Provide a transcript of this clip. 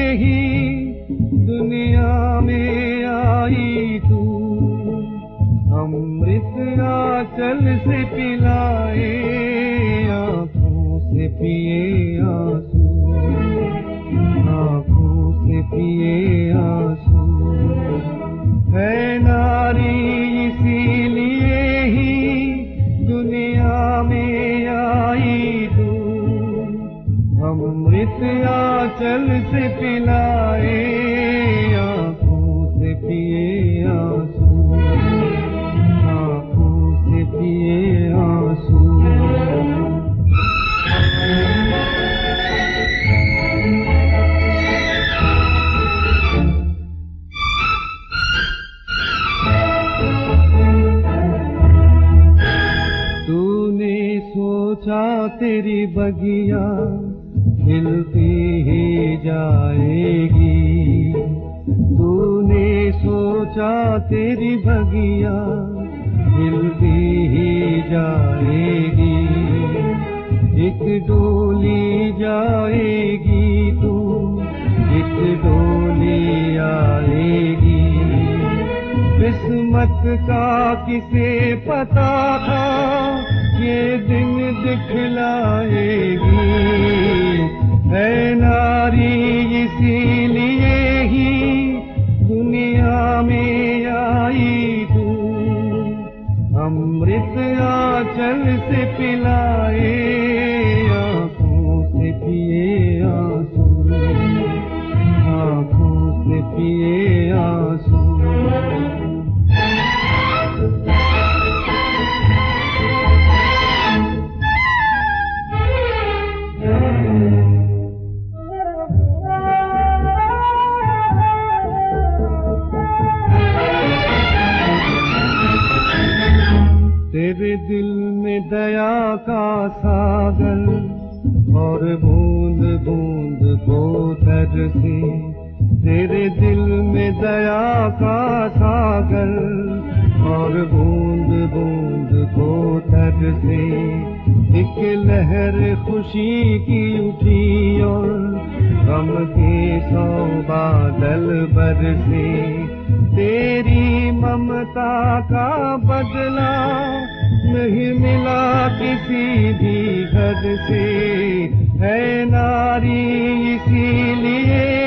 ही दुनिया में आई तू, अमृत आंचल से पिलाए, आंखों से पिए आंसू, आंखों से पिए आंसू। है नारी इसीलिए ही दुनिया में आई तू, अमृत आंचल से पिलाए, आंखों से पिए आंसू, आंखों से पिए आंसू। तूने सोचा तेरी बगिया खिलती ही जाएगी, तूने सोचा तेरी बगिया खिलती ही जाएगी। एक डोली जाएगी तू, एक डोली आएगी। किस्मत का किसे पता था ये दिन दिखलाएगी। है नारी इसीलिए ही दुनिया में आई तू, अमृत आंचल से पिलाए, आंखों से पिए आंसू, आंखों से पिए आंसू। तेरे दिल में दया का सागर और बूंद बूंद गोतर से, तेरे दिल में दया का सागर और बूंद बूंद गोतर से, एक लहर खुशी की उठी और गम के 100 बादल बरसे। तेरी ममता का बदला नहीं मिला किसी भी हद से। है नारी इसीलिए